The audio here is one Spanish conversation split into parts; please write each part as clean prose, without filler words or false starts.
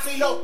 vacilo.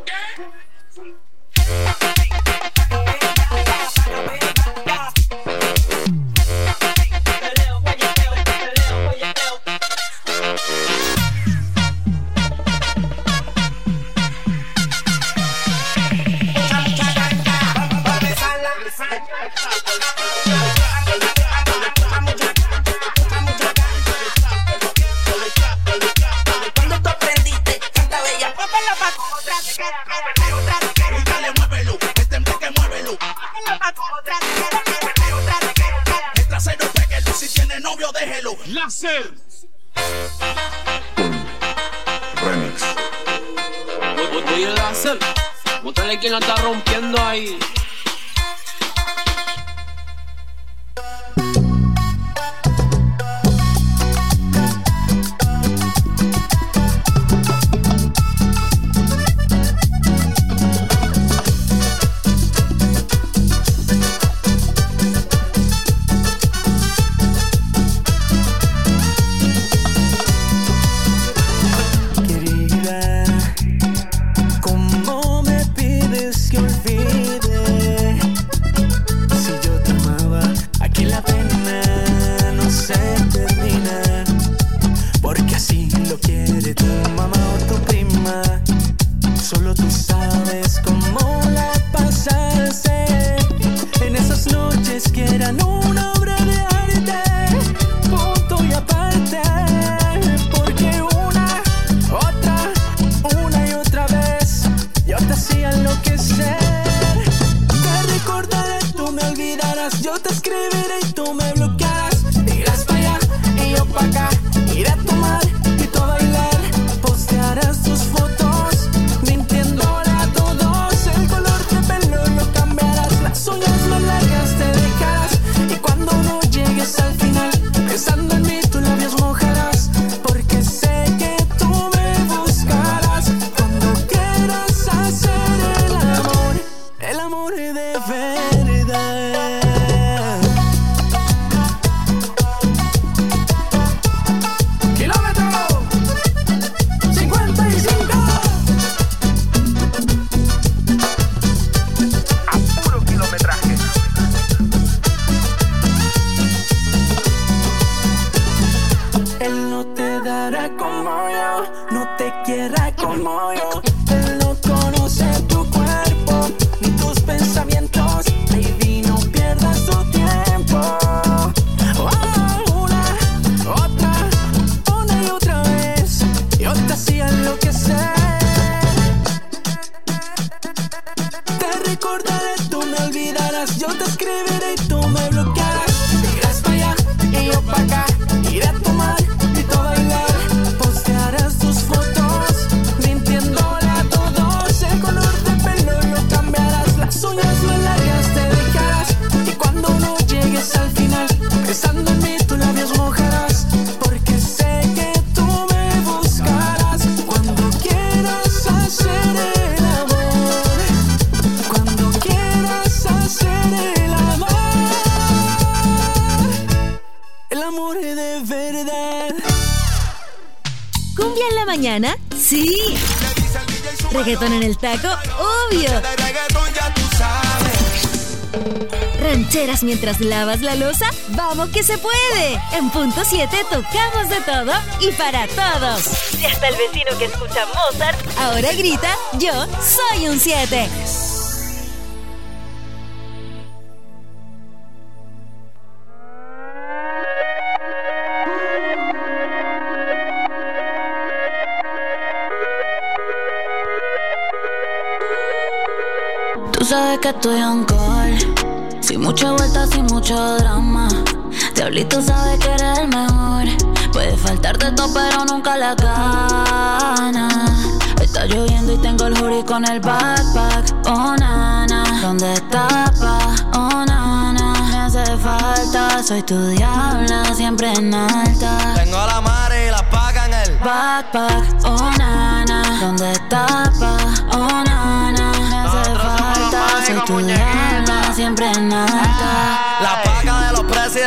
Láser Remix. Oye, Láser, bótale quien la está rompiendo ahí. mañana? ¡Sí! ¿Reggaetón en el taco? ¡Obvio! ¿Rancheras mientras lavas la loza? ¡Vamos que se puede! En Punto 7 tocamos de todo y para todos. Y hasta el vecino que escucha Mozart ahora grita: ¡yo soy un 7! Tú sabes que estoy on call, sin mucha vuelta, sin mucho drama. Diablito sabe que eres el mejor. Puede faltarte todo pero nunca la gana. Está lloviendo y tengo el hoodie con el backpack. Oh nana, ¿dónde tapa? Oh nana, me hace falta. Soy tu diabla, siempre en alta. Tengo a la madre y la paga en el backpack. Oh nana, ¿dónde tapa? Oh nana, me hace falta. Soy tu diabla, siempre en alta. La paga de los presidentes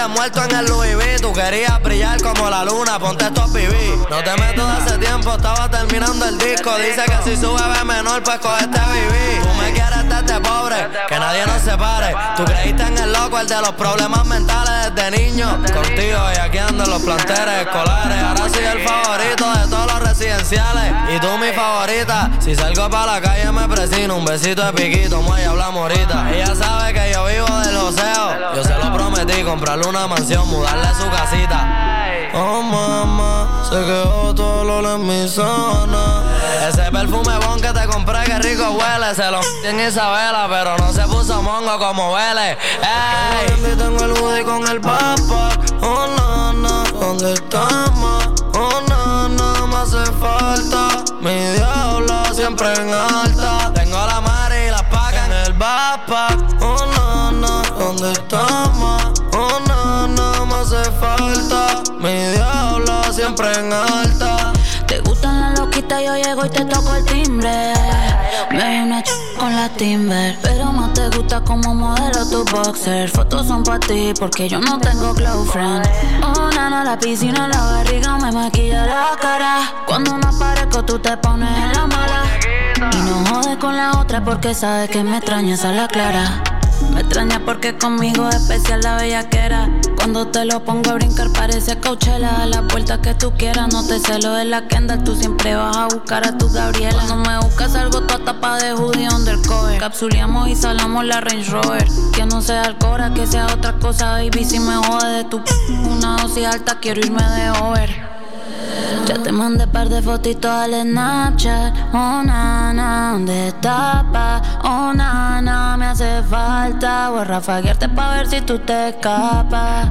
muerto en el Louis V. Tú querías brillar como la luna, ponte estos pibí. No te meto de hace tiempo, estaba terminando el disco. Dice que si sube ve menor, pues coge este BB. Tú me quieres desde pobre, que nadie nos separe. Tú creíste en el loco, el de los problemas mentales desde niño. Contigo y aquí ando en los planteles escolares. Ahora soy el favorito de todos los residenciales. Y tú mi favorita. Si salgo pa' la calle me presino. Un besito de piquito, muelle, hablamos ahorita. Ella sabe que yo vivo del joseo. Yo se lo prometí, comprarle una mansión, mudarle su casita. Oh mamá, se quedó todo el olor en mi zona. Ese perfume bon que te compré, que rico huele. Se lo en Isabela, pero no se puso mongo como huele. Ey, tengo el hoodie con el backpack. Oh nana, ¿dónde estamos? Oh nana, me hace falta. Mi diablo siempre en alta. Tengo la madre y la paca en el backpack. Oh nana, ¿dónde estamos? Oh nana, me hace falta. Mi diablo siempre en alta. Te gustan las loquitas, yo llego y te toco el timbre. Me vi una con la Timber, pero más te gusta como modelo tu boxer. Fotos son pa' ti porque yo no tengo close friend. Oh nana, la piscina en la barriga me maquilla la cara. Cuando no aparezco tú te pones en la mala. Y no jodes con la otra porque sabes que me extrañas a la clara. Me extraña porque conmigo es especial la bellaquera. Cuando te lo pongo a brincar parece Coachella. A la vuelta que tú quieras, no te celo de la Kendall. Tú siempre vas a buscar a tu Gabriela. Cuando me buscas algo toda tapa de hoodie undercover. Capsuleamos y salamos la Range Rover. Que no sea Alcora, que sea otra cosa, baby. Si me jode de tu una dosis alta, quiero irme de over. Ya te mandé par de fotitos al Snapchat. Oh nana, ¿dónde estás, pa? Oh nana, me hace falta. Voy a rafaguearte pa' ver si tú te escapas.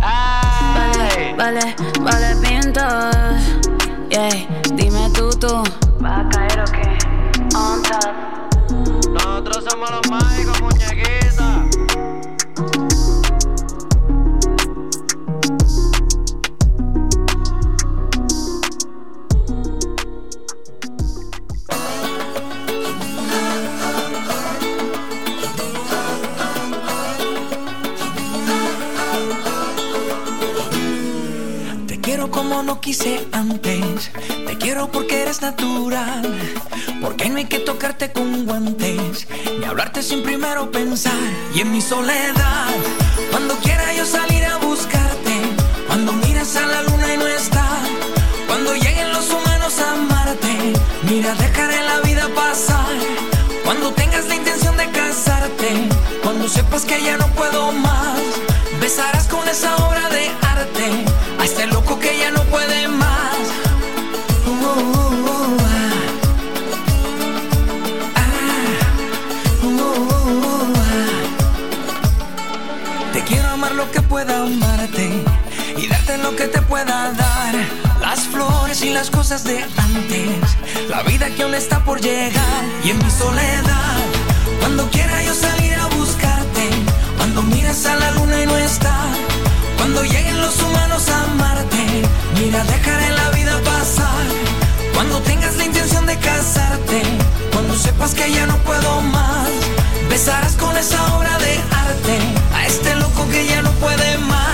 Vale, pinto. Yeah, dime tú. ¿Vas a caer o qué? On top. Nosotros somos los mágicos, muñequitas. Como no quise antes, te quiero porque eres natural, porque no hay que tocarte con guantes, ni hablarte sin primero pensar. Y en mi soledad, cuando quiera yo salir a buscarte, cuando miras a la luna y no está, cuando lleguen los humanos a amarte, mira, dejaré la vida pasar. Cuando tengas la intención de casarte, cuando sepas que ya no puedo más, besarás con esa obra de arte a este loco que ya no puede más. Te quiero amar lo que pueda amarte y darte lo que te pueda dar. Las flores y las cosas de antes, la vida que aún está por llegar. Y en mi soledad, cuando quiera yo salir a buscarte, cuando miras a la luna y no está, cuando lleguen los humanos a amarte, mira, dejaré la vida pasar. Cuando tengas la intención de casarte, cuando sepas que ya no puedo más, besarás con esa obra de arte a este loco que ya no puede más.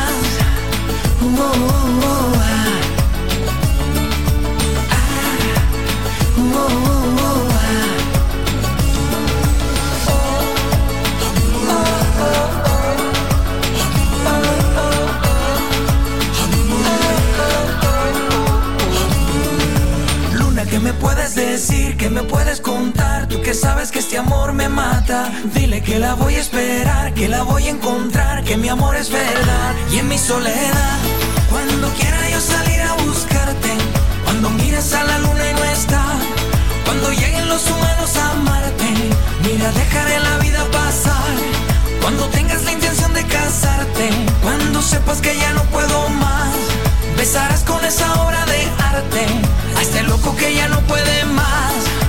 ¿Qué me puedes decir? ¿Qué me puedes contar? Tú que sabes que este amor me mata. Dile que la voy a esperar, que la voy a encontrar, que mi amor es verdad. Y en mi soledad, cuando quiera yo salir a buscarte, cuando mires a la luna y no está, cuando lleguen los humanos a amarte, mira, dejaré la vida pasar. Cuando tengas la intención de casarte, cuando sepas que ya no puedo más, besarás con esa obra de arte a este loco que ya no puede más.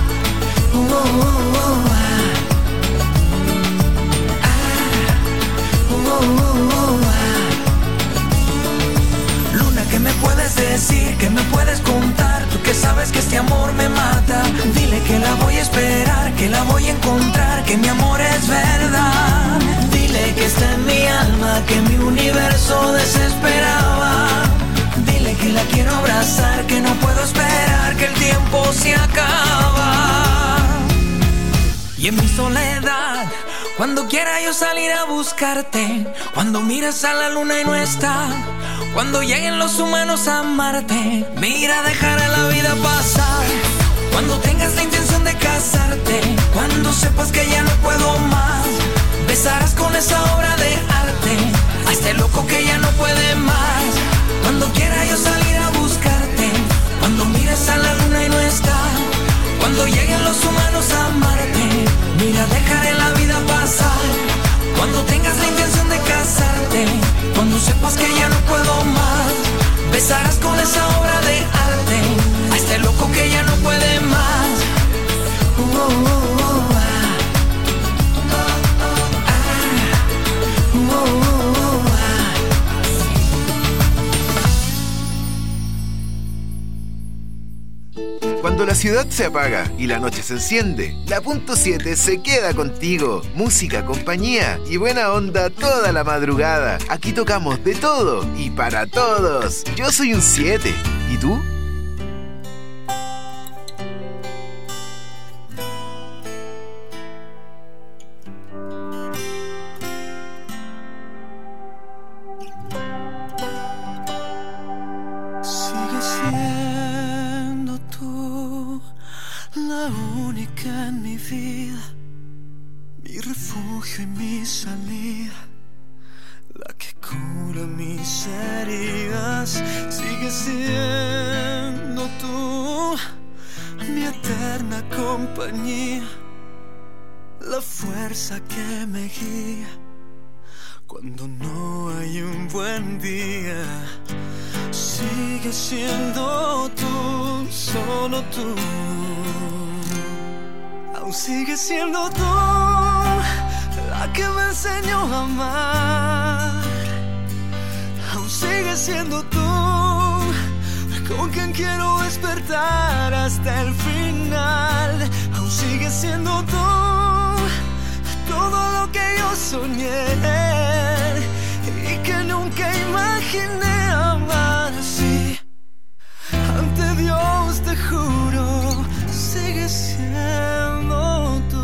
Luna, ¿qué me puedes decir? ¿Qué me puedes contar? Tú que sabes que este amor me mata. Dile que la voy a esperar, que la voy a encontrar, que mi amor es verdad. Dile que está en mi alma, que mi universo nervioso desesperaba. Dile que la quiero abrazar, que no puedo esperar, que el tiempo se acaba. Y en mi soledad, cuando quiera yo salir a buscarte, cuando miras a la luna y no está, cuando lleguen los humanos a amarte, mira, dejar a la vida pasar. Cuando tengas la intención de casarte, cuando sepas que ya no puedo más, besarás con esa obra de arte a este loco que ya no puede más. Cuando quiera yo salir a buscarte, cuando mires a la luna y no está, cuando lleguen los humanos a amarte, mira, dejaré la vida pasar. Cuando tengas la intención de casarte, cuando sepas que ya no puedo más, besarás con esa obra de arte a este loco que ya no puede más. Cuando la ciudad se apaga y la noche se enciende, la Punto 7 se queda contigo. Música, compañía y buena onda toda la madrugada. Aquí tocamos de todo y para todos. Yo soy un 7. ¿Y tú? Que me guía cuando no hay un buen día. Sigue siendo tú, solo tú. Aún sigue siendo tú la que me enseñó a amar. Aún sigue siendo tú con quien quiero despertar hasta el final. Aún sigue siendo tú todo lo que yo soñé y que nunca imaginé amar así. Ante Dios te juro, sigue siendo tú.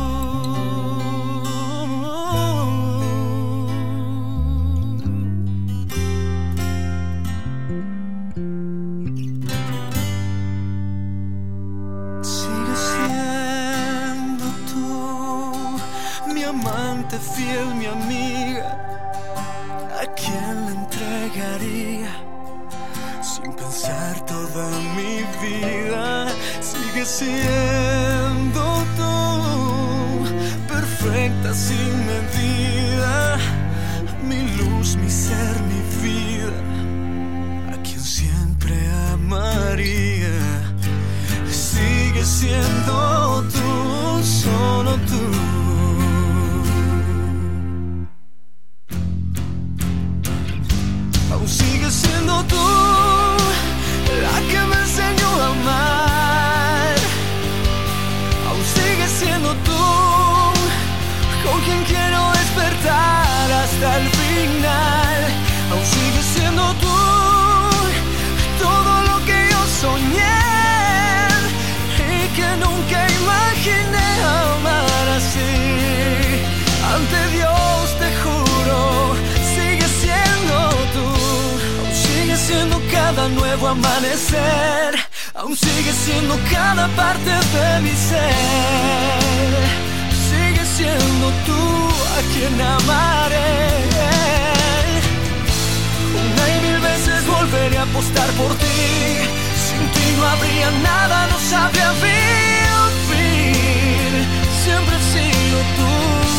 Sigue siendo tú, mi amante fiel, mi amiga, a quien le entregaría sin pensar toda mi vida. Sigue siendo tú, perfecta sin medida, mi luz, mi ser, mi vida, a quien siempre amaría. Sigue siendo tú, solo tú. Aún sigue siendo tú la que me enseñó a amar. Aún sigue siendo tú con quien quiero despertar hasta el final. Aún sigue siendo tú todo lo que yo soñé y que nunca imaginé amar así. Ante Dios te juro, sigue siendo tú. Aún sigue siendo cada nuevo amanecer. Aún sigue siendo cada parte de mi ser. Sigue siendo tú a quien amaré. Una y mil veces volveré a apostar por ti. Sin ti no habría nada, no sabría vivir. Siempre he sido tú.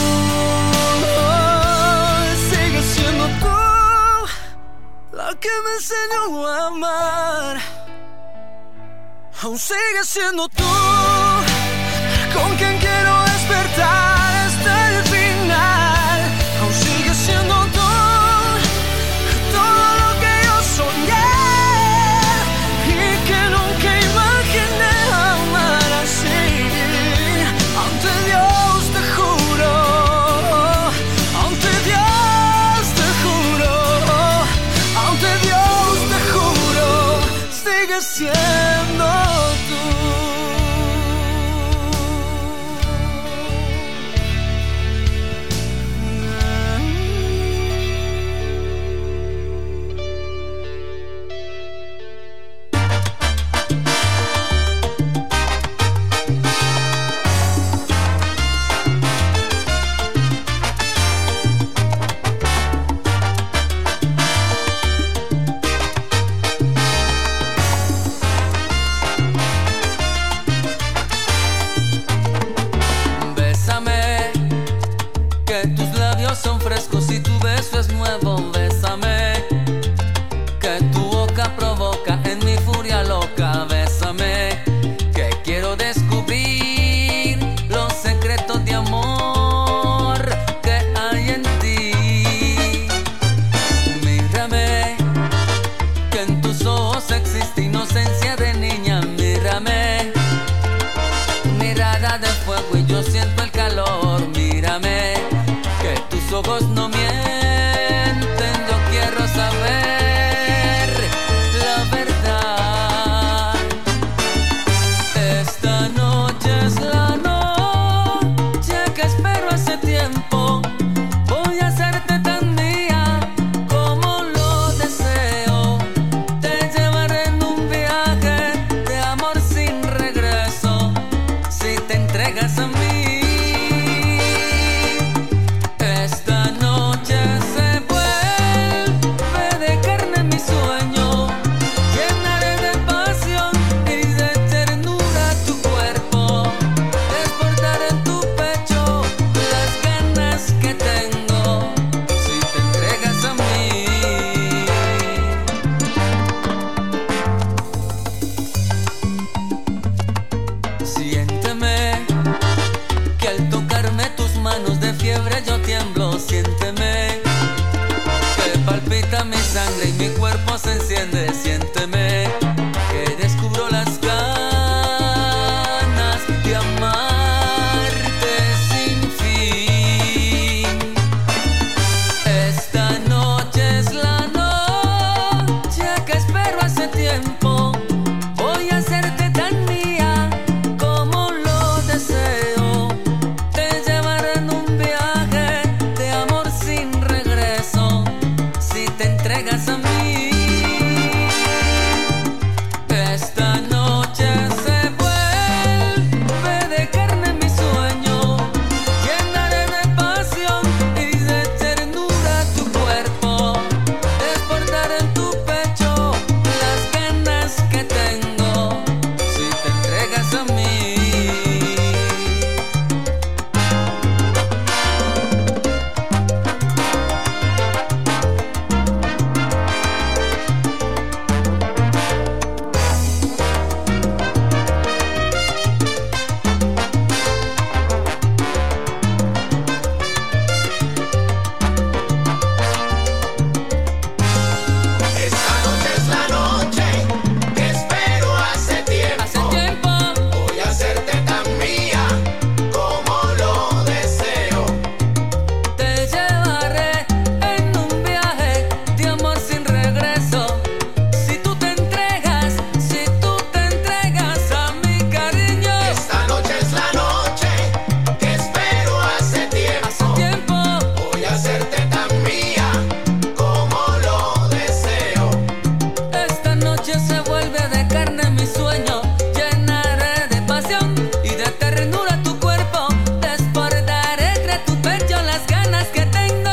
Sigue siendo tú la que me enseñó a amar. Aún sigue siendo tú con quien quiero despertar hasta el final. Aún sigue siendo tú todo lo que yo soñé y que nunca imaginé amar así. Ante Dios te juro, ante Dios te juro. labios son frescos y tu beso es nuevo, bésame. Que tu boca provoca en mi furia loca, bésame. Que quiero descubrir los secretos de amor que hay en ti. Mírame, que en tus ojos existe inocencia de niña, mírame. Mirada de fuego y yo siento el calor, mírame. Que tus ojos no mienten, yo quiero saber la verdad. Esta noche es la noche que espero hace tiempo. Voy a hacerte tan mía como lo deseo. Te llevaré en un viaje de amor sin regreso, si te entregas a mí. Esta noche se vuelve de carne mi sueño. Llenaré de pasión y de ternura tu cuerpo. Desbordar en tu pecho las ganas que tengo, si te entregas a mí. Siénteme, que al tocarme tus manos de fiebre yo tiemblo. Siénteme, que palpita mi sangre y mi cuerpo se enciende. Siénteme, que descubro las ganas de amarte sin fin. Esta noche es la noche que espero hace tiempo. Voy a hacerte tan mía como lo deseo. Te llevaré en un viaje de amor sin regreso, si te entregas a mí. Esta noche se vuelve de carne mi sueño. Llenaré de pasión y de ternura tu cuerpo. Desbordar en tu pecho las ganas que tengo, si te entregas a mí. Esta noche es la noche que espero hace tiempo. Hace tiempo Voy a hacerte tan mía como lo deseo. te llevaré en un viaje de amor sin regreso, si tú te entregas a mi cariño. Esta noche es la noche que espero hace tiempo. Hace tiempo Voy a hacerte tan mía como lo deseo. esta noche se vuelve de carne mi sueño. Llenaré de pasión y de ternura tu cuerpo. Desbordaré entre tu pecho las ganas que tengo.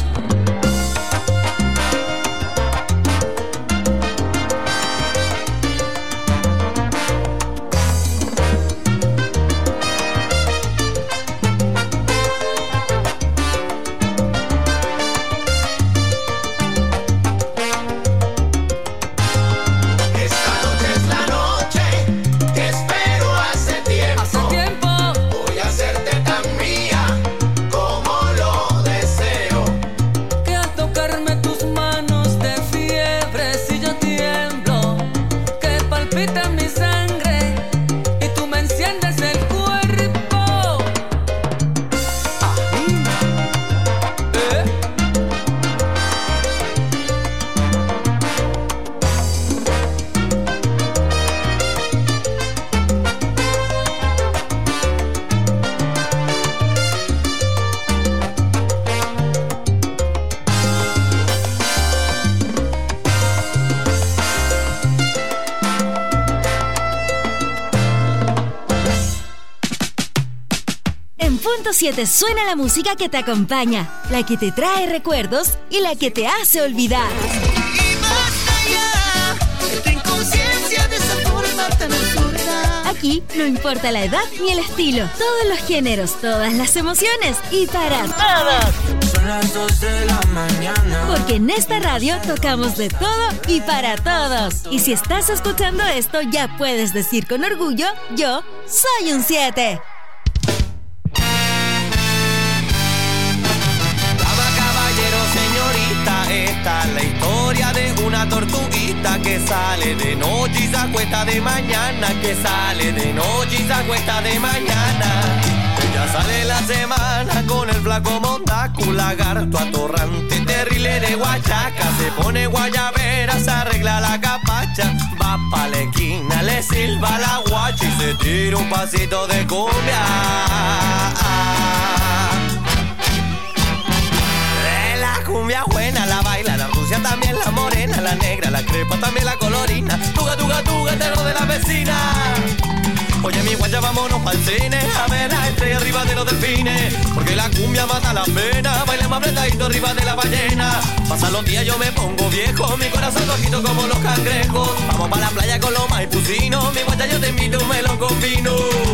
Esta noche es la noche que espero hace tiempo. Hace tiempo Voy a hacerte tan mía como lo deseo. que al tocarme tus manos de fiebre si yo tiemblo, que palpita mi sangre y tú me enciendes el cuerpo. En punto 7 suena la música que te acompaña, la que te trae recuerdos y la que te hace olvidar. Y basta ya de tu inconsciencia de esa forma tan absurda. Aquí no importa la edad ni el estilo, todos los géneros, todas las emociones y para todos. Son las 2 de la mañana. Porque en esta radio tocamos de todo y para todos. Y si estás escuchando esto, ya puedes decir con orgullo, yo soy un 7. Esta es la historia de una tortuguita que sale de noche y se acuesta de mañana, que sale de noche y se acuesta de mañana. Ella sale la semana con el flaco mondaco, lagarto atorrante, terrible de guachaca. Se pone guayabera, se arregla la capacha, va pa' la esquina, le silba la guacha y se tira un pasito de cumbia. Cumbia buena, la baila, la rusia también, la morena, la negra, la crepa también, la colorina. Tuga, tuga, tuga, terror de la vecina. Oye, mi guacha, vámonos pa'l cine a ver a estrella arriba de los delfines. Porque la cumbia mata la pena, baila más apretadito arriba de la ballena. Pasan los días, yo me pongo viejo, mi corazón rojito como los cangrejos. Vamos pa' la playa con los maipucinos, mi guacha, yo te invito un melón con vino.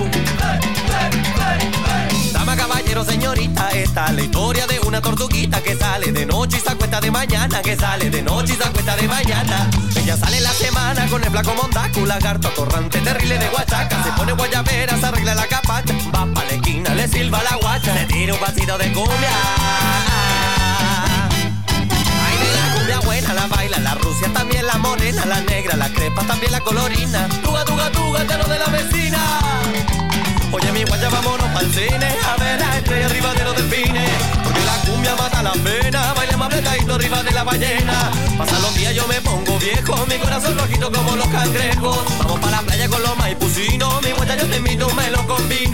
Dama, caballero, señorita, esta es la historia de una tortuguita que sale de noche y se acuesta de mañana, que sale de noche y se acuesta de mañana. Ella sale la semana con el flaco mondaco, lagarto atorrante, terrible de guachaca. Se pone guayabera, se arregla la capacha, va pa' la esquina, le silba la guacha, se tira un pasito de cumbia. Ay, de la cumbia buena, la baila, la rusia también, la morena, la negra, la crepa también, la colorina. Tuga, tuga, tuga, terror de la vecina. Oye, mi guacha, vámonos pa'l cine a ver a estrella arriba de los delfines. Porque la cumbia mata la pena, baila más apretadito arriba de la ballena. Pasan los días, yo me pongo viejo, mi corazón rojito como los cangrejos. Vamos pa' la playa con los maipucinos, mi guacha, yo te invito un melón con vino.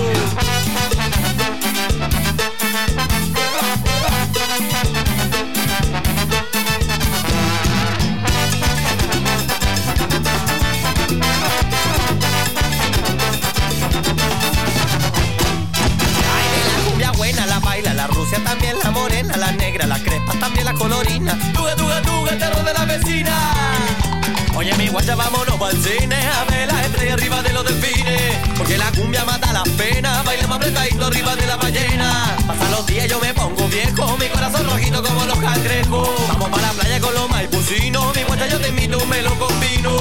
La rusia también, la morena, la negra, la crepa también, la colorina. Tuga, tuga, tuga, el terror de la vecina. Oye, mi guacha, vámonos pa'l cine a ver la estrella arriba de los delfines. Porque la cumbia mata las penas, baila más apretadito arriba de la ballena. Pasan los días, yo me pongo viejo, mi corazón rojito como los cangrejos. Vamos pa' la playa con los maipucinos, mi guacha, yo te invito un melón con vino.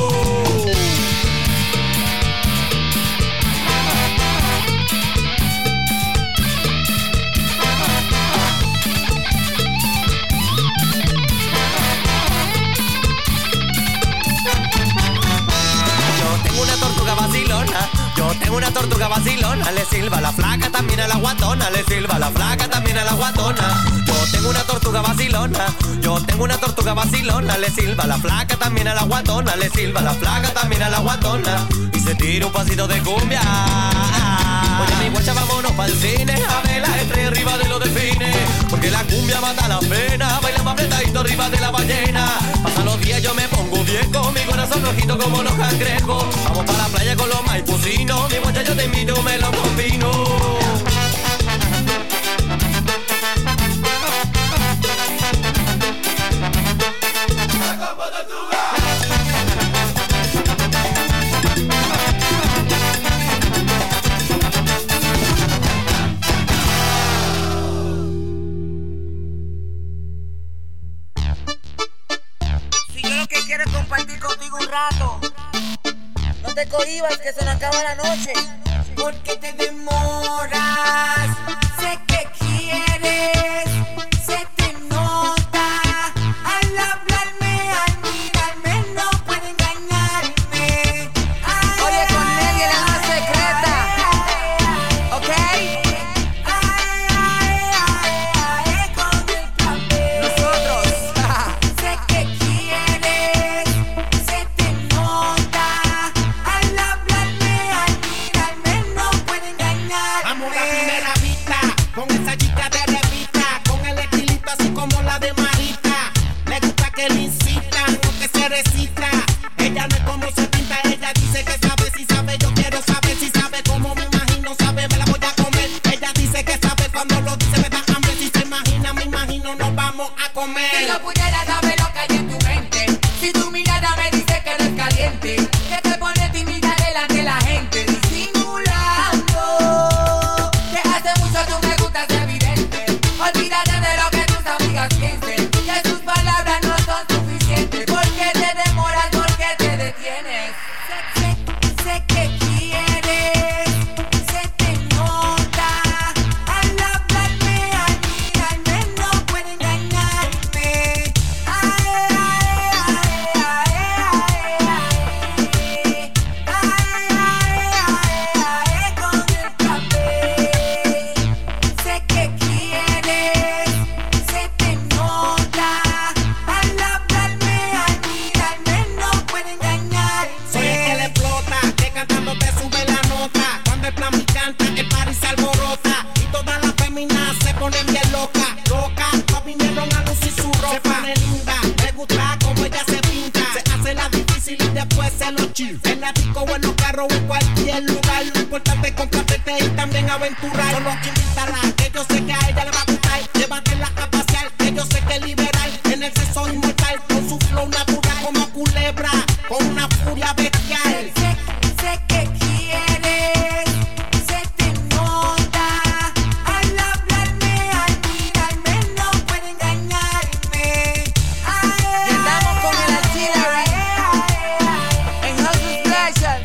Yo tengo una tortuga vacilona, le silba la flaca también a la guatona, le silba la flaca también a la guatona. Yo tengo una tortuga vacilona, yo tengo una tortuga vacilona, le silba la flaca también a la guatona, le silba la flaca también a la guatona. Y se tira un pasito de cumbia. Oye, mi guacha, vámonos pa'l cine a ver la estrella arriba de los delfines. Porque la cumbia mata la pena, baila más apretadito arriba de la ballena. Pasan los días, yo me pongo viejo, mi corazón rojito como los cangrejos. Vamos pa' la playa con los maipucinos, mi guacha, yo te invito un melón con vino. No te cohibas que se nos acaba la noche. Porque te demoras, sé que quieres, se te nota. Al hablarme, al mirarme, no puede engañarme. Ay, oye, con Nelly en la más secreta, ¿ok? Con el papel. Nosotros. Sé que quieres, se te nota. Al hablarme, al mirarme, no puede engañarme. aventurar. Solo invitarla, que yo sé que a ella le va a gustar. Llévatela a pasear, que yo sé que es liberal. En el sexo inmortal, con su flow natural. Como culebra, con una furia bestial. Sé que quieres, se te nota. Al hablarme, al mirarme, no puede engañarme. Y andamos con el artillery en Hustle Special.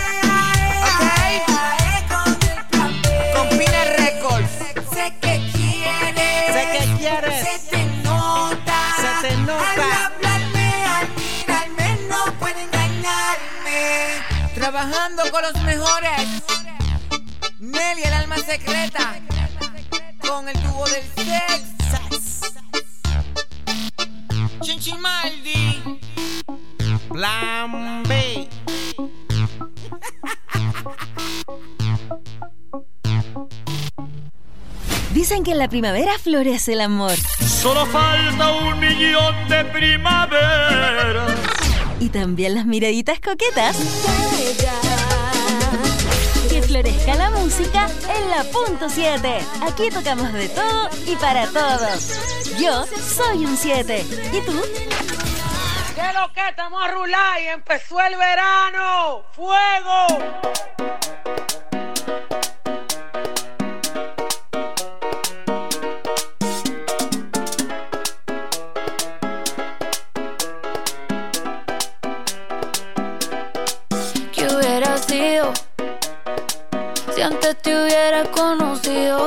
Ok, con Pina Records. Sé que quieres, se te nota. Al hablarme, al mirarme, no puede engañarme. Trabajando con los mejores. Nelly, el alma secreta. Con el tubo del Texas. Chinchimaldi. Plan B. Dicen que en la primavera florece el amor. Solo falta 1.000.000 de primavera. Y también las miraditas coquetas. Que florezca la música en la punto 7. Aquí tocamos de todo y para todos. Yo soy un 7. ¿Y tú? ¿Qué lo que estamos a rular y empezó el verano? ¡Fuego! ¿Qué hubiera sido si antes te hubiera conocido?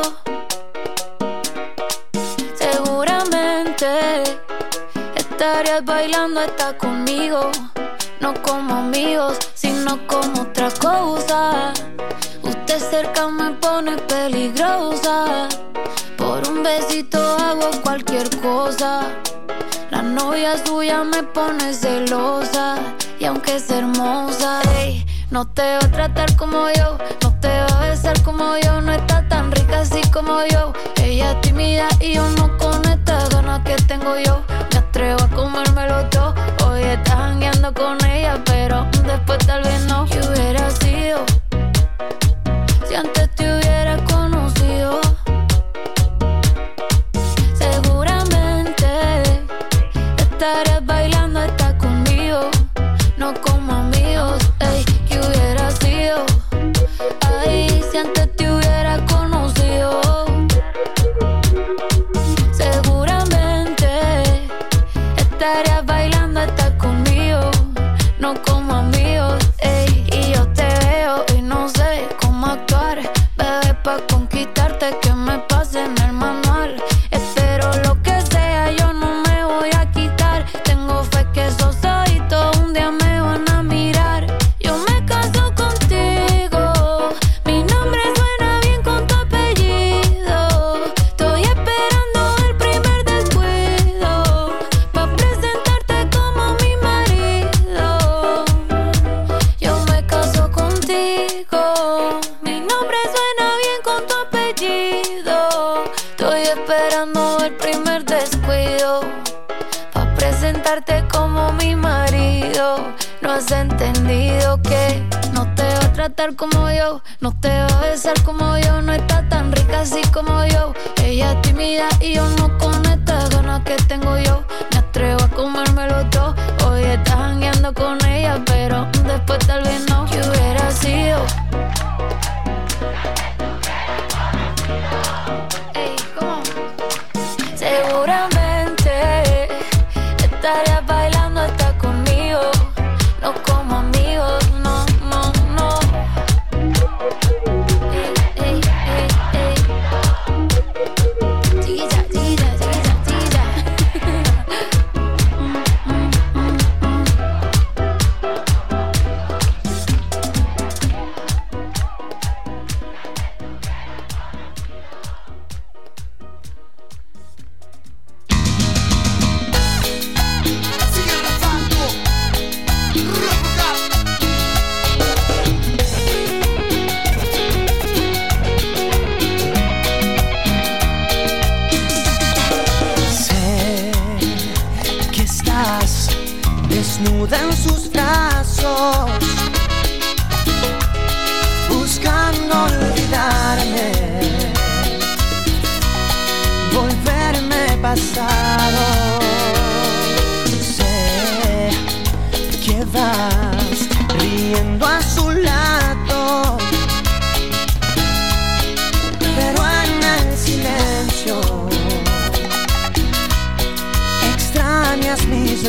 Seguramente estarías bailando hasta conmigo. No como amigos, sino como otra cosa. Usted cerca me pone peligrosa. Por un besito hago cualquier cosa. La novia suya me pone celosa. Y aunque es hermosa, ey, no te va a tratar como yo, no te va a besar como yo, no está tan rica así como yo. Ella es tímida y yo no con estas ganas que tengo yo. Me atrevo a comérmelo todo. Hoy estás jangueando con ella, pero después tal vez no. ¿Qué hubiera sido si antes te hubiera conocido? Seguramente estarías bailando hasta conmigo. No como amigos, ey, ¿qué hubiera sido? Ay, si antes te hubiera conocido. Seguramente estarías bailando hasta conmigo. No como amigos, ey, y yo te veo y no sé cómo actuar. Bebé, pa' conquistarte que me pase en el manual. Espero lo que sea, yo no me voy a quitar. Tengo fe que esos ojitos un día me van a mirar. Yo me caso contigo, mi nombre suena bien con tu apellido. Estoy esperando el primer descuido pa' presentarte como mi marido. Yo me caso contigo, mi nombre suena bien con tu apellido. Estoy esperando el primer descuido pa' presentarte como mi marido. No has entendido que no te va a tratar como yo, no te va a besar como yo, no está tan rica así como yo. Ella es tímida y yo no con estas ganas que tengo yo. Me atrevo a comérmelo todo. Hoy estás jangueando con ella, pero después tal vez no. ¿Qué hubiera sido? Ey, ¿cómo? Seguramente estarías bailando hasta conmigo. No como amigos, no, no, no. Ey, ey, ey, ey. Tira, tira, tira, tira.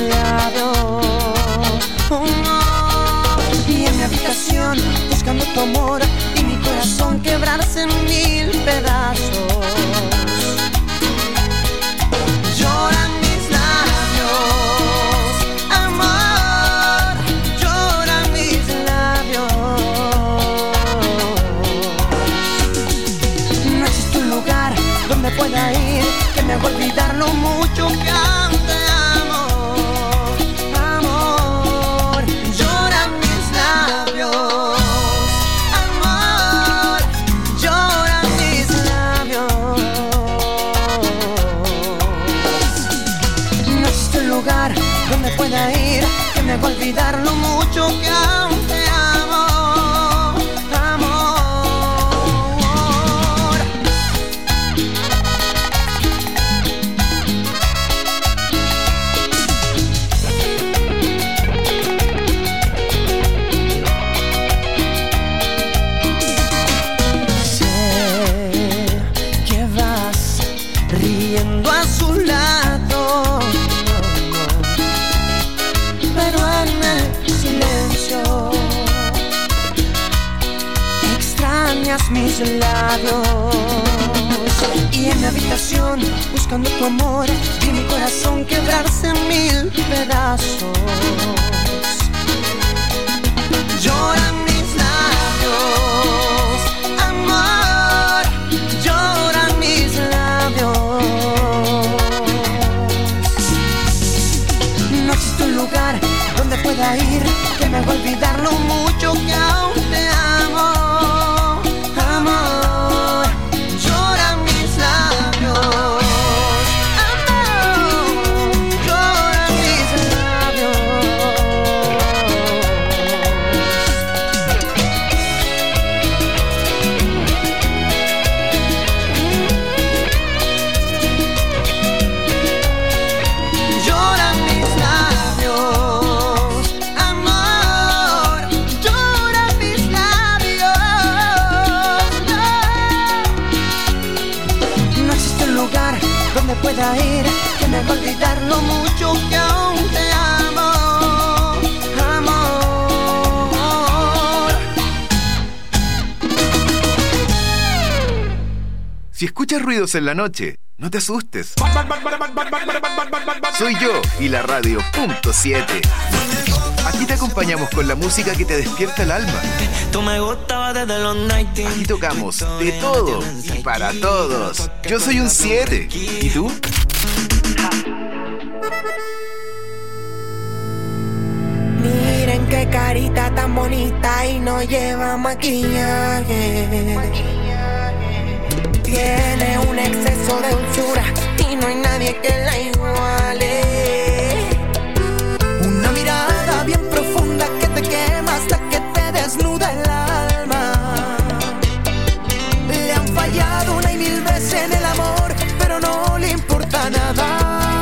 labios. Y en mi habitación buscando tu amor y mi corazón quebrarse en mil pedazos. Lloran mis labios, amor, lloran mis labios. No existe un lugar donde pueda ir que me haga olvidar lo mucho que aún te amo. Amor, lloran mis labios, amor, lloran mis labios. No existe un lugar donde pueda ir que me haga olvidar lo mucho que aún te amo. Mis labios y en mi habitación buscando tu amor y mi corazón quebrarse en mil pedazos. Lloran mis labios, amor, lloran mis labios. No existe un lugar donde pueda ir que me haga olvidar lo mucho que aún te amo. Amor, lloran mis labios. Amor, lloran mis labios. Lloran mis labios. Amor, lloran mis labios. No existe un lugar donde pueda ir que me haga olvidar lo mucho que aún te amo. Amor. Si escuchas ruidos en la noche, no te asustes. Soy yo y la radio .7. Aquí te acompañamos con la música que te despierta el alma. Tú me gustabas desde los 90. Aquí tocamos de todo y para todos. Yo soy un 7. ¿Y tú? Miren qué carita tan bonita y no lleva maquillaje. Tiene un exceso de dulzura y no hay nadie que la iguale. Una mirada bien profunda que te quema hasta que te desnuda el alma. Le han fallado una y mil veces en el amor, pero no le importa nada.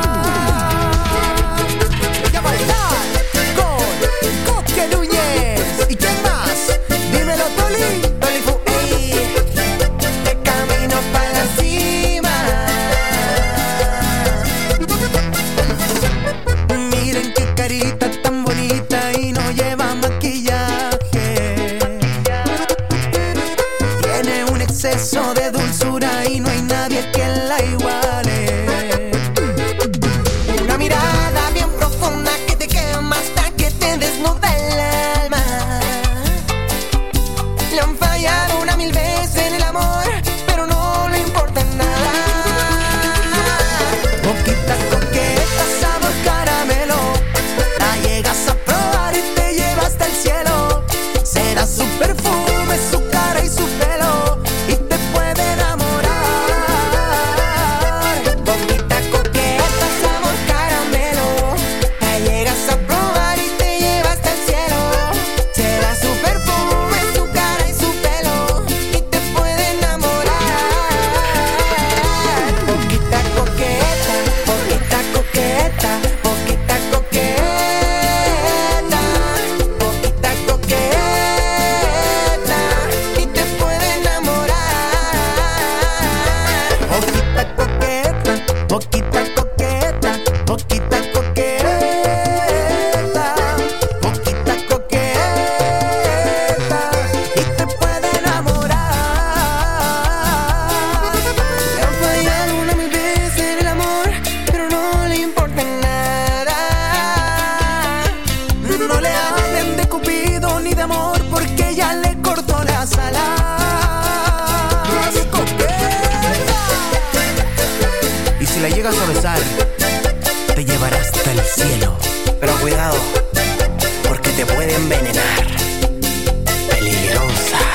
Y a bailar con Coque Núñez. ¿Y quién más? Dímelo, Toli. Toli Fu, ey. De camino para la cima. Miren qué carita tan bonita y no lleva maquillaje. Tiene un exceso de dulzura y no hay nadie que la iguale. llegas a besar, te llevará hasta el cielo. Pero cuidado, porque te puede envenenar. Peligrosa.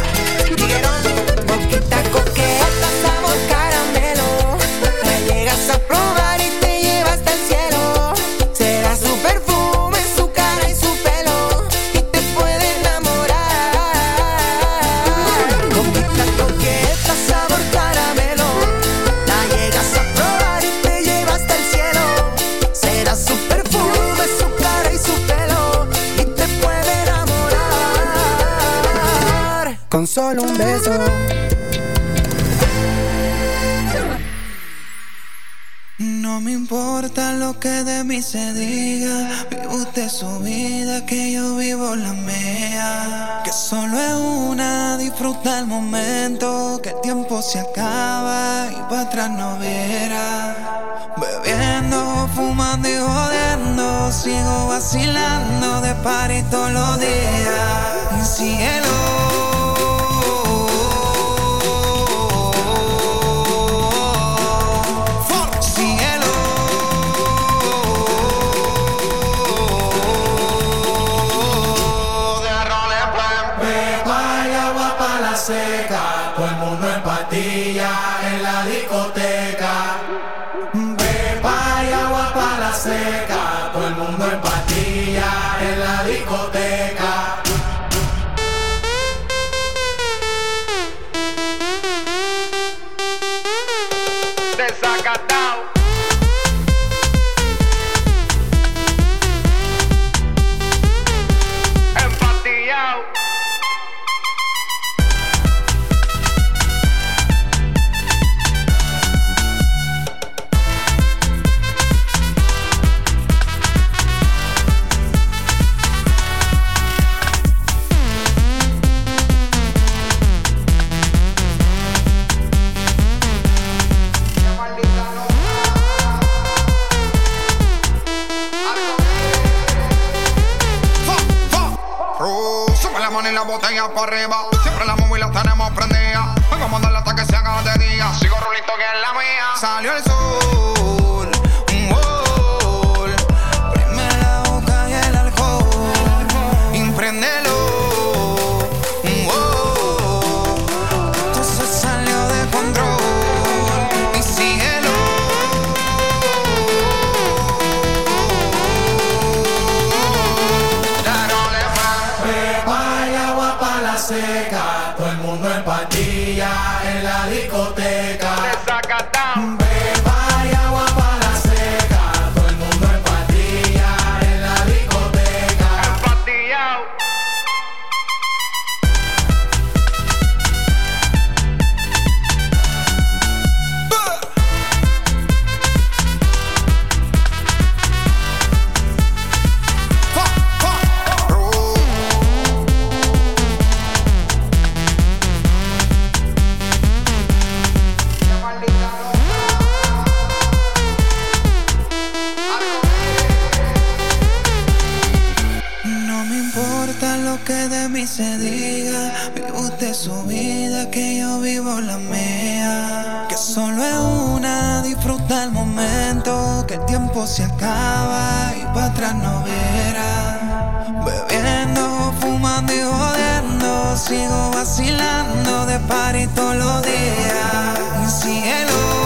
Boquita coqueta, sabor caramelo. La llegas a probar y te lleva hasta el cielo. Será su perfume, su cara y su pelo, y te puede enamorar. Boquita coqueta, sabor caramelo. La llegas a probar y te lleva hasta el cielo. Será su perfume, su cara y su pelo, y te puede enamorar con solo un beso. No me importa lo que de mí se diga, vive usted su vida, que yo vivo la mía. Que solo es una, disfruta el momento, que el tiempo se acaba y para atrás no verá. Bebiendo, fumando y jodiendo, sigo vacilando de party todos los días. Cielo. Seca, todo el mundo en patilla en la discoteca. Pepa y agua para la seca, todo el mundo en patilla en la discoteca. Desacatao. Empatillao. Y la botella para arriba, siempre la móvil la tenemos prendida. Hoy vamos a darle hasta que se haga de día. Sigo rulito que es la mía. Salió el sol, prime la boca y el alcohol, impréndelo. Esto se salió de control y síguelo. Seca, todo el mundo en patilla en la discoteca. Beba y agua para la seca, todo el mundo en patilla en la discoteca. Empatillao. Que de mí se diga, vive usted su vida, que yo vivo la mía. Que solo es una, disfruta el momento, que el tiempo se acaba y para atrás no verá. Bebiendo, fumando y jodiendo, sigo vacilando de party todos los días. Cielo.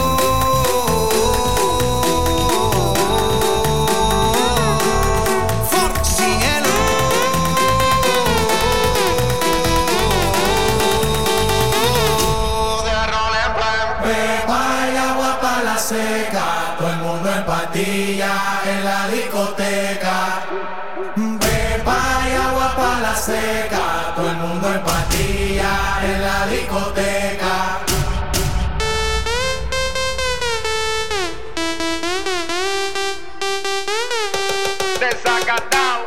Seca, todo el mundo en patilla en la discoteca. Pepa y agua para la seca, todo el mundo en patilla en la discoteca. Desacatao.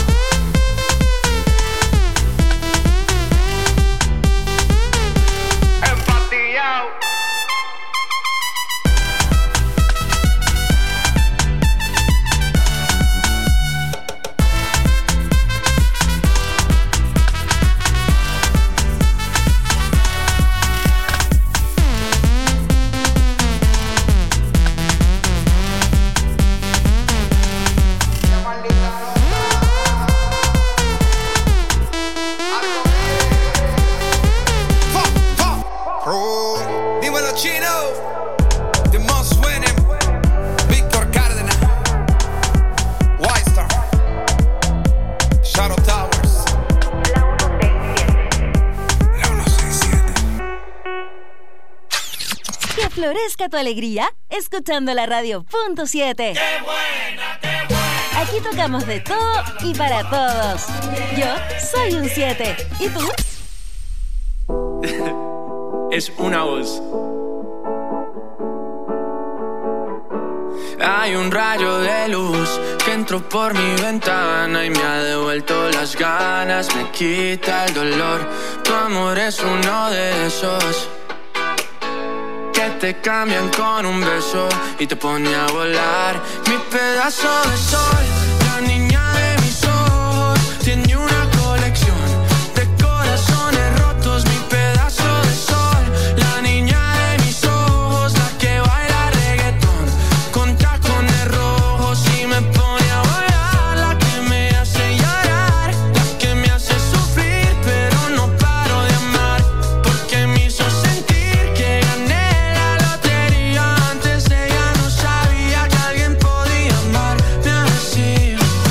Empatillao. Dímelo, Chino. The most winning. Víctor Cárdenas. White Star. Shadow Towers. La 167. Que florezca tu alegría escuchando la radio .7. ¡Qué buena, qué buena! Aquí tocamos de todo y para todos. Yo soy un 7. ¿Y tú? Es una voz. Hay un rayo de luz que entró por mi ventana y me ha devuelto las ganas, me quita el dolor. Tu amor es uno de esos que te cambian con un beso y te pone a volar. Mi pedazo de sol, la niña de mis ojos, tiene una colección de corazones rotos. Mi pedazo de sol, la niña de mis ojos, la que baila reggaetón con tacones rojos y me pone a volar. La que me hace llorar, la que me hace sufrir, pero no paro de amar, porque me hizo sentir que gané la lotería. Antes ella no sabía que alguien podía amarme así.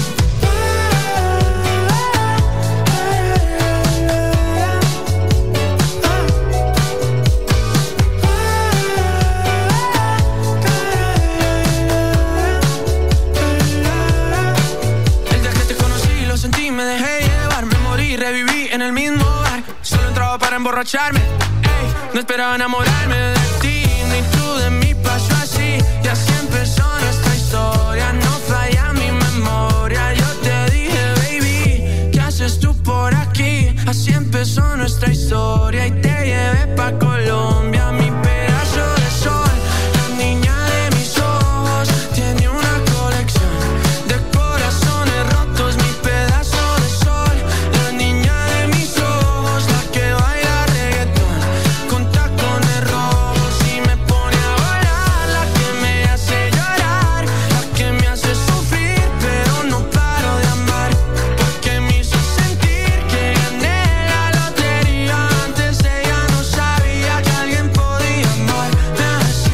El día que te conocí lo sentí, me dejé llevar, me morí, reviví en el mismo bar. Solo entraba para emborracharme, ey, no esperaba enamorarme de ti, ni tú de mí. Pasó así y así empezó nuestra historia. No falla mi memoria. Yo te dije, baby, ¿qué haces tú por aquí? Así empezó nuestra historia y te llevé pa' Colombia. Mi pedazo de sol, la niña de mis ojos, tiene una colección de corazones rotos. Mi pedazo de sol, la niña de mis ojos, la que baila reggaetón con tacones rojos y me pone a volar. La que me hace llorar, la que me hace sufrir, pero no paro de amar, porque me hizo sentir que gané la lotería. Antes ella no sabía que alguien podía amarme así.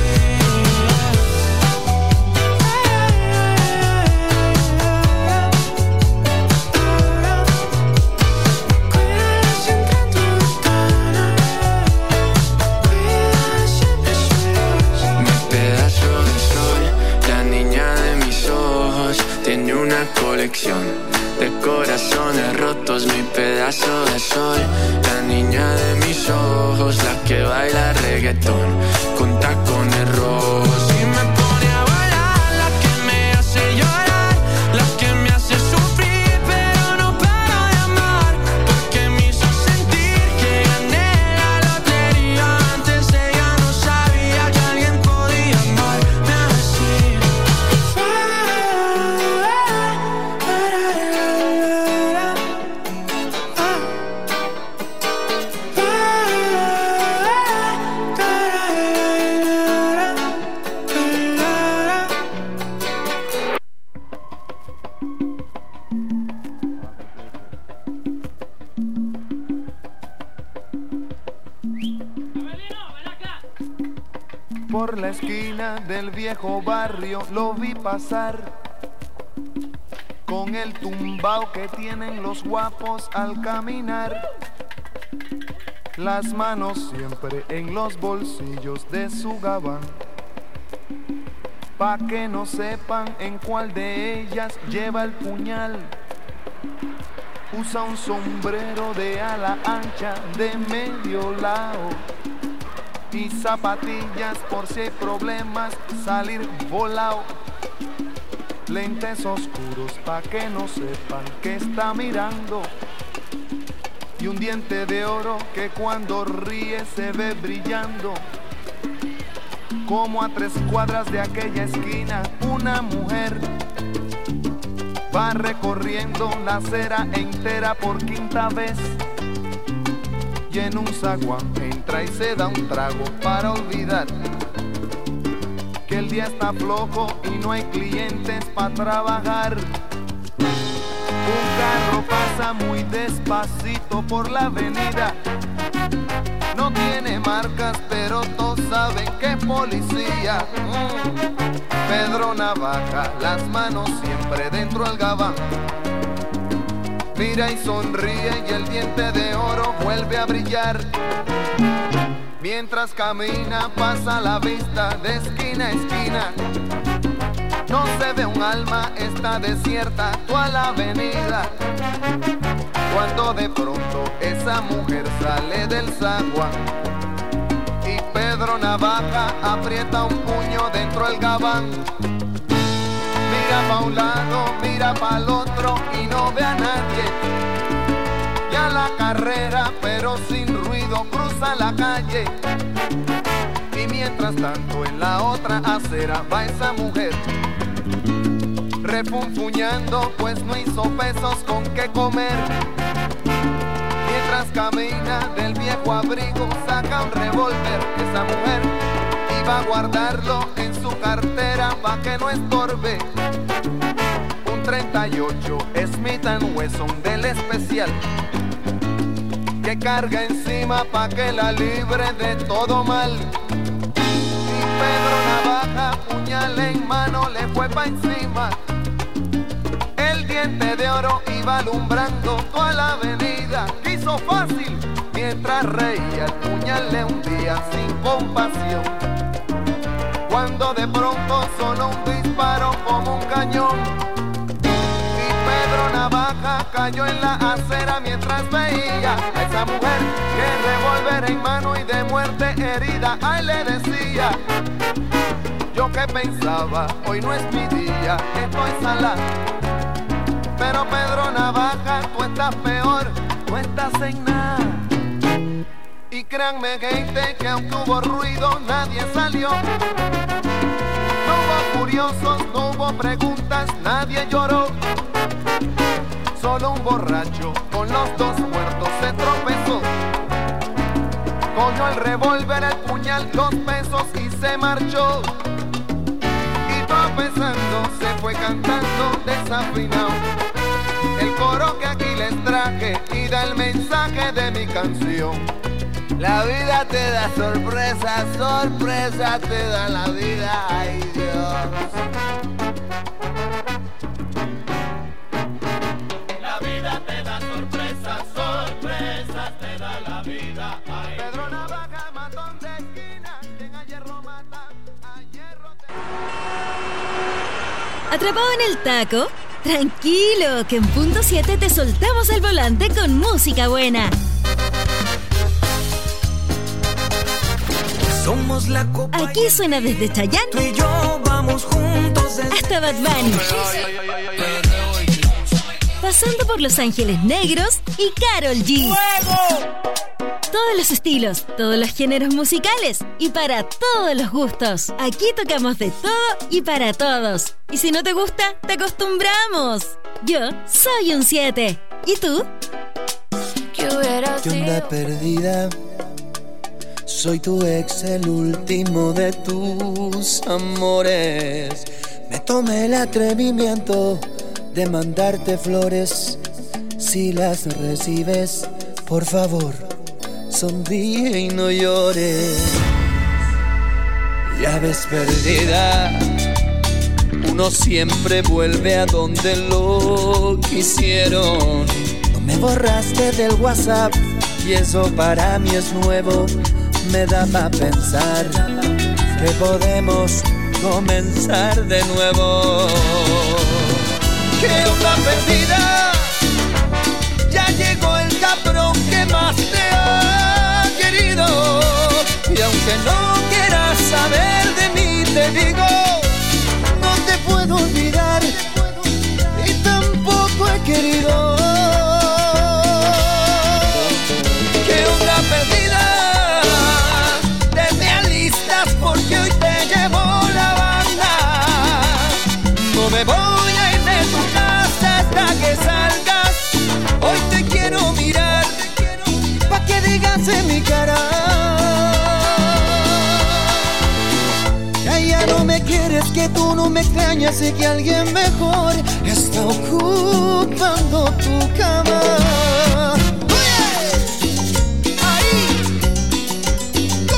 Mi pedazo de sol, la niña de mis ojos, tiene una colección de corazones rotos. Mi pedazo de sol, la niña de mis ojos, la que baila reggaetón con tacones rojos y me pone a volar. La que me hace llorar, la que me hace sufrir, pero no paro de amar, porque me hizo sentir que gané la lotería. Antes ella no sabía que alguien podía amarme así. Por la esquina del viejo barrio lo vi pasar, con el tumbao que tienen los guapos al caminar, las manos siempre en los bolsillos de su gabán, pa' que no sepan en cuál de ellas lleva el puñal. Usa un sombrero de ala ancha de medio lado y zapatillas por si hay problemas salir volado. Lentes oscuros pa' que no sepan que está mirando, y un diente de oro que cuando ríe se ve brillando. Como a 3 cuadras de aquella esquina una mujer va recorriendo la acera entera por 5ª vez, y en un zaguán entra y se da un trago para olvidar que el día está flojo y no hay clientes para trabajar. Un carro pasa muy despacito por la avenida, no tiene marcas, pero todos saben que es policía. Pedro Navaja, las manos siempre dentro del gabán. Mira y sonríe y el diente de oro vuelve a brillar. Mientras camina pasa la vista de esquina a esquina. No se ve un alma, está desierta toda la avenida. Cuando de pronto esa mujer sale del zaguán y Pedro Navaja aprieta un puño dentro del gabán. Mira pa' un lado, mira pa' el otro y no ve a nadie. Ya la carrera, pero sin ruido, cruza la calle. Y mientras tanto en la otra acera va esa mujer refunfuñando, pues no hizo pesos con qué comer. Mientras camina del viejo abrigo saca un revólver. Esa mujer iba a guardarlo en su cartera pa' que no estorbe. Un 38 Smith & Wesson del especial que carga encima pa' que la libre de todo mal. Y Pedro Navaja, puñal en mano, le fue pa' encima. El diente de oro iba alumbrando toda la avenida. Quiso fácil, mientras reía el puñal le hundía sin compasión. Cuando de pronto sonó un disparo como un cañón y Pedro Navaja cayó en la acera mientras veía a esa mujer que revólver en mano y de muerte herida. Ay, le decía, yo que pensaba, hoy no es mi día, estoy salada. Pero Pedro Navaja, tú estás peor, tú estás en nada. Y créanme gente que aunque hubo ruido nadie salió. No hubo curiosos, no hubo preguntas, nadie lloró. Solo un borracho con los dos muertos se tropezó. Cogió el revólver, el puñal, 2 pesos y se marchó. Y tropezando se fue cantando desafinado el coro que aquí les traje y da el mensaje de mi canción. La vida te da sorpresas, sorpresa te da la vida, ay Dios. La vida te da sorpresas, sorpresas te da la vida, ay Dios. Pedro Navaja, matón de esquina, quien a hierro mata, a hierro te... ¿Atrapado en el taco? Tranquilo, que en punto 7 te soltamos el volante con música buena. Somos la copa. Aquí suena desde Chayanne Tú y yo vamos juntos hasta Bad Bunny, pasando por Los Ángeles Negros y Karol G. Todos los estilos, todos los géneros musicales y para todos los gustos. Aquí tocamos de todo y para todos. Y si no te gusta, te acostumbramos. Yo soy un 7. ¿Y tú? ¿Qué onda perdida? Soy tu ex, el último de tus amores. Me tomé el atrevimiento de mandarte flores. Si las recibes, por favor, sonríe y no llores. Ya ves perdida, uno siempre vuelve a donde lo quisieron. No me borraste del WhatsApp y eso para mí es nuevo. Me da pa' pensar que podemos comenzar de nuevo. ¿Qué onda perdida? Ya llegó el cabrón que más te ha querido. Y aunque no quieras saber de mí, te digo, no te puedo olvidar y tampoco he querido. ¿Qué onda perdida? Te me alistas porque hoy te llevo la banda. No me voy a ir de tu casa hasta que salgas. Hoy te quiero mirar pa' que digas en mi cara que ya no me quieres, que tú no me extrañas y que alguien mejor está ocupando tu cama.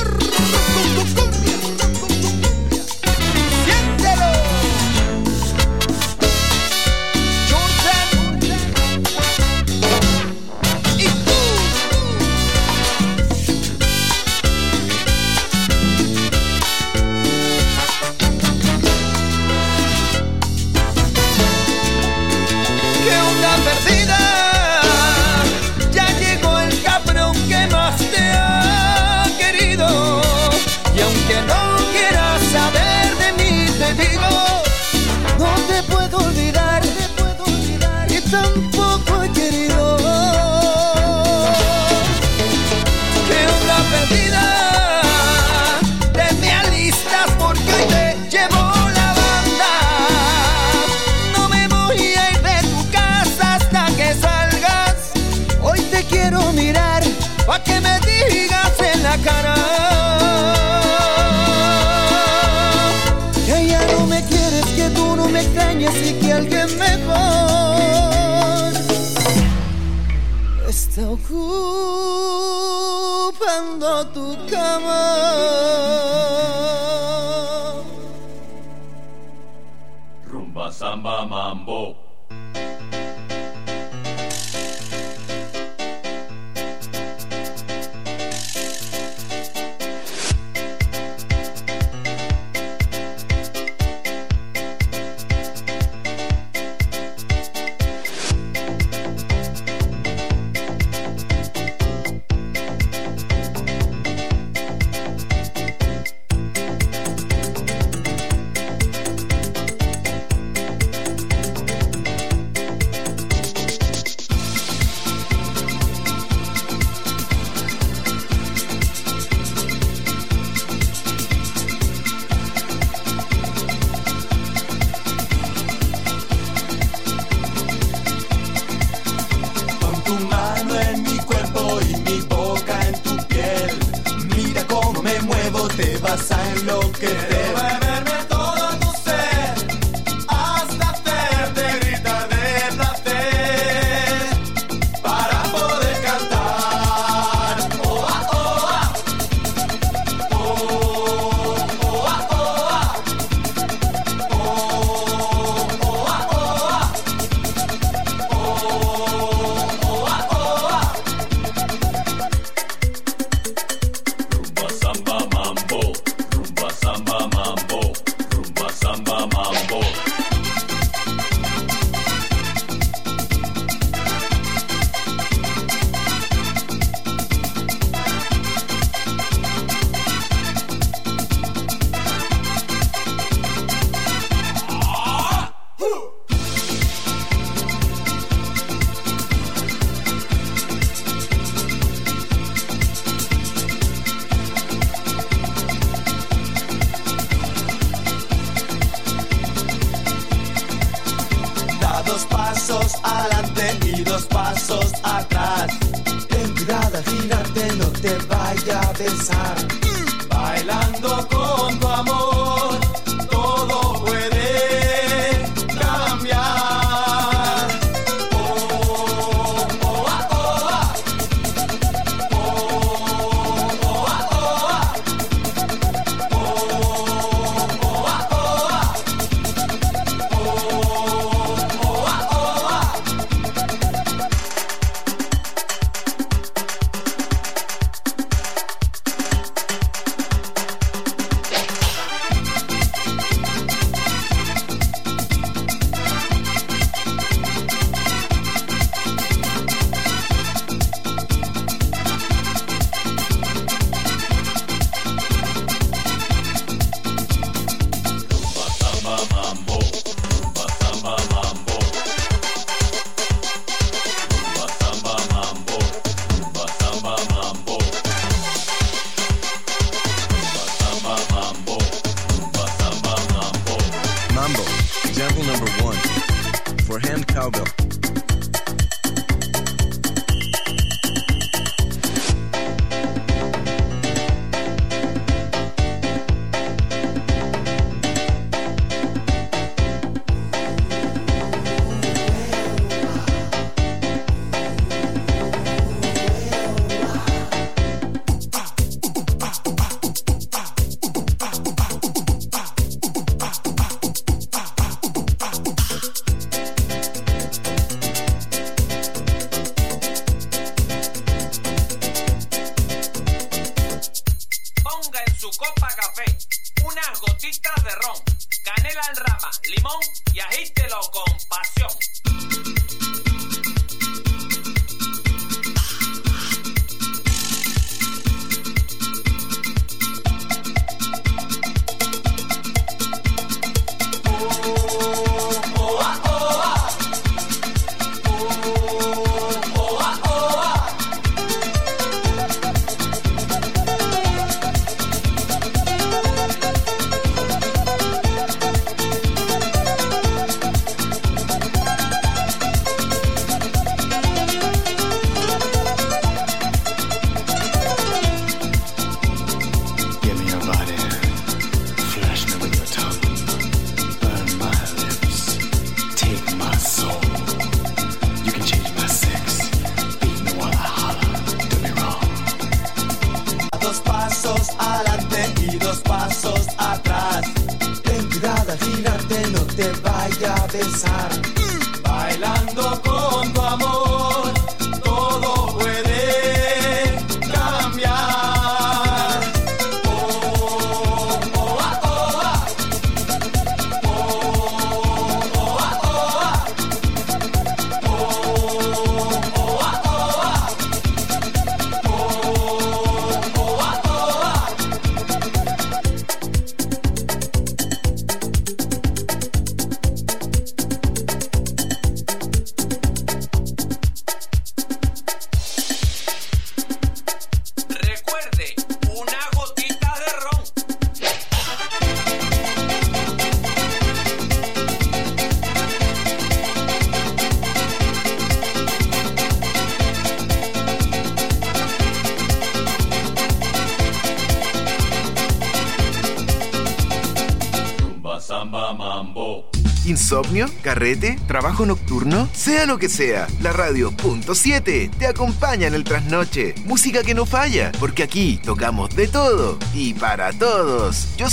y así que alguien mejor está ocupando tu cama. Rumba, samba, mambo. Vas a enloquecer. Beberme todo tu ser hasta hacerte gritar de placer para poder cantar. Oh, ah, oh, ah. Oh, oh, ah, oh, ah. Oh, oh, ah, oh, ah. Oh, oh, ah, oh, ah. Rumba, samba, mambo. Rumba, samba, mambo. Rumba, samba, mambo. Da dos pasos adelante y dos pasos atrás. Ten cuidado al girarte, no te vaya a besar. Bailando con tu amor, todo puede cambiar. Oh, oh, ah, oh, ah. Oh, oh, ah, oh, ah. Oh, oh, ah, oh, ah. Mambo, example number 1. For hand cowbell. Ponga en su copa café unas gotitas de ron, canela en rama, limón y agítelo con pasión. Oh, ah, oh, ah. Oh, oh, ah, oh, ah. te vaya a besar. Bailando con tu amor, todo puede cambiar. Oh, oh, ah, oh, ah. Oh, oh, ah, oh, ah. Oh, oh, ah, oh, ah. Oh, oh, ah, oh, ah. Recuerde, una gotita de ron. Rumba, samba, mambo. ¿Insomnio? ¿Carrete? ¿Trabajo nocturno? Sea lo que sea, la radio .7 te acompaña en el trasnoche. Música que no falla, porque aquí tocamos de todo y para todos. Yo